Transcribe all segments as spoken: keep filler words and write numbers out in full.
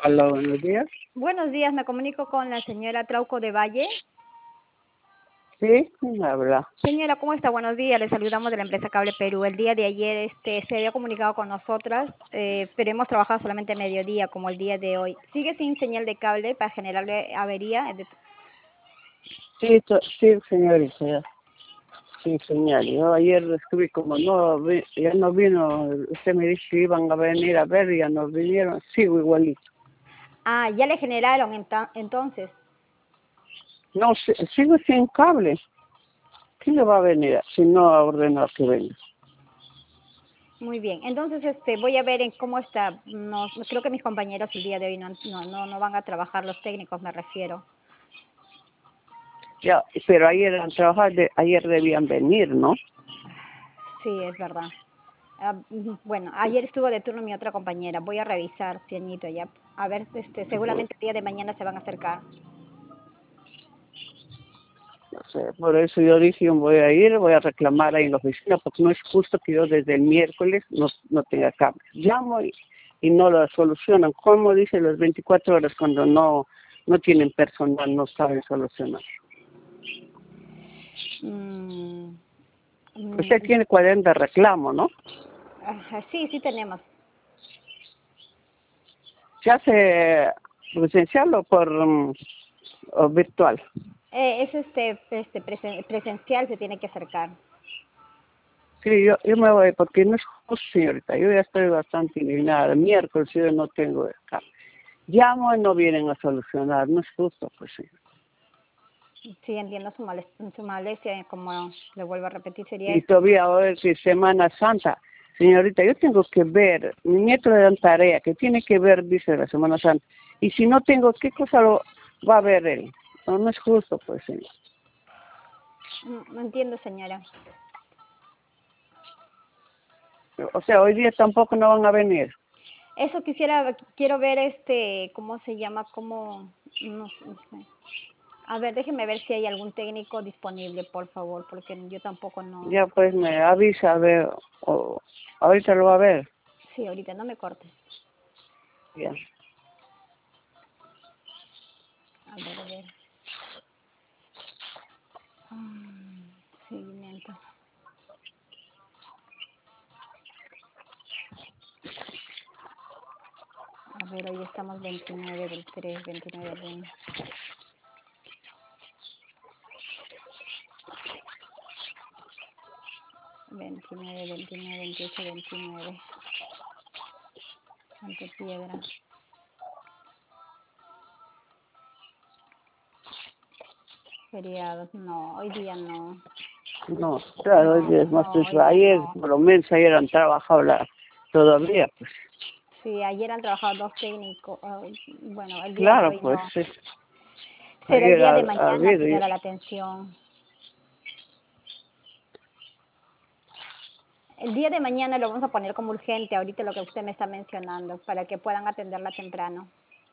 Hola, buenos días. Buenos días, me comunico con la señora Trauco de Valle. Sí, ¿quién habla? Señora, ¿cómo está? Buenos días, le saludamos de la empresa Cable Perú. El día de ayer este, se había comunicado con nosotras, eh, pero hemos trabajado solamente a mediodía, como el día de hoy. ¿Sigue sin señal de cable para generarle avería? Sí, to- sí, señorita, sí, señal. Yo ayer escribí como no, vi- ya no vino, usted me dijo que iban a venir a ver y ya no vinieron, sigo igualito. Ah, ya le generaron enta- entonces. No, si- sigo sin cable. ¿Quién le va a venir si no ha ordenado que venga? Muy bien, entonces este voy a ver en cómo está. No, creo que mis compañeros el día de hoy no, no, no, no van a trabajar, los técnicos me refiero. Ya, pero ayer han trabajado, de, ayer debían venir, ¿no? Sí, es verdad. Ah, ujú, bueno, ayer estuvo de turno mi otra compañera. Voy a revisar, Ciañito, ya. A ver, este, seguramente el día de mañana se van a acercar. No sé, por eso yo dije, yo voy a ir, voy a reclamar ahí en la oficina, porque no es justo que yo desde el miércoles no, no tenga cable. Llamo y, y no lo solucionan. ¿Cómo dice las veinticuatro horas cuando no, no tienen personal, no saben solucionar? Mm, Usted mm, tiene cuarenta reclamo, ¿no? ajá, sí, sí tenemos. ¿Se hace presencial o por mm, o virtual? Eh, es este, este presen- presencial, se tiene que acercar. Sí, yo, yo me voy porque no es justo, señorita. Yo ya estoy bastante indignada. El miércoles yo no tengo cable. Llamo y no vienen a solucionar. No es justo, pues sí. Sí, entiendo su, males- su molestia, como le vuelvo a repetir, sería Y este. todavía hoy es Semana Santa. Señorita, yo tengo que ver, mi nieto le dan tarea, que tiene que ver, dice la Semana Santa. Y si no tengo, ¿qué cosa lo va a ver él? No, no es justo, pues, señor. No, no entiendo, señora. O sea, hoy día tampoco no van a venir. Eso quisiera, quiero ver este, ¿cómo se llama? ¿Cómo? No, no sé. A ver, déjeme ver si hay algún técnico disponible, por favor, porque yo tampoco no. Ya pues me avisa, a ver, o, ahorita lo va a ver. Sí, ahorita no me cortes. Ya. A ver, a ver. Mm, seguimiento. A ver, hoy estamos veintinueve del tres, veintinueve del uno. veintinueve, veintinueve, veintiocho, veintinueve. Ante piedra. Feriados. No, hoy día no. No, claro, hoy No, día es más no, hoy eso. día Ayer, no. por lo menos ayer han trabajado la, todavía, pues. Sí, ayer han trabajado dos técnicos. ah, Bueno, el día de Claro, hoy pues, no. sí. Será el Ayer día ha, de ha mañana, habido. señora, la atención. El día de mañana lo vamos a poner como urgente, ahorita lo que usted me está mencionando, para que puedan atenderla temprano.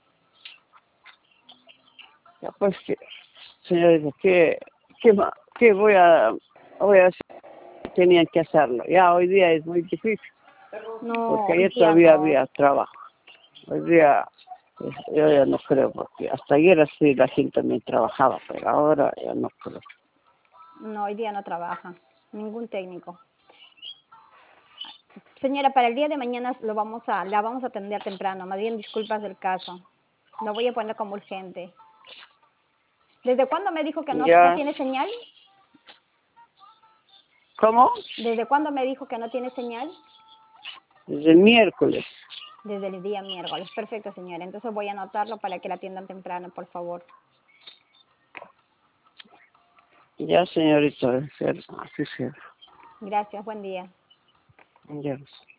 Ya, pues, que, señorita, ¿qué, qué, ma- qué voy a, voy a hacer? Tenían que hacerlo. Ya hoy día es muy difícil, No, porque hoy ayer día todavía no. había trabajo. Hoy día, pues, yo ya no creo, porque hasta ayer así la gente también trabajaba, pero ahora ya no creo. No, hoy día no trabaja. Ningún técnico. Señora, para el día de mañana lo vamos a, la vamos a atender temprano. Más bien, disculpas del caso. Lo voy a poner como urgente. ¿Desde cuándo me dijo que no, no Ya, tiene señal? ¿cómo? ¿Desde cuándo me dijo que no tiene señal? Desde el miércoles. Desde el día miércoles. Perfecto, señora. Entonces voy a anotarlo para que la atiendan temprano, por favor. Ya, señorita, así será. Gracias, buen día. Ya.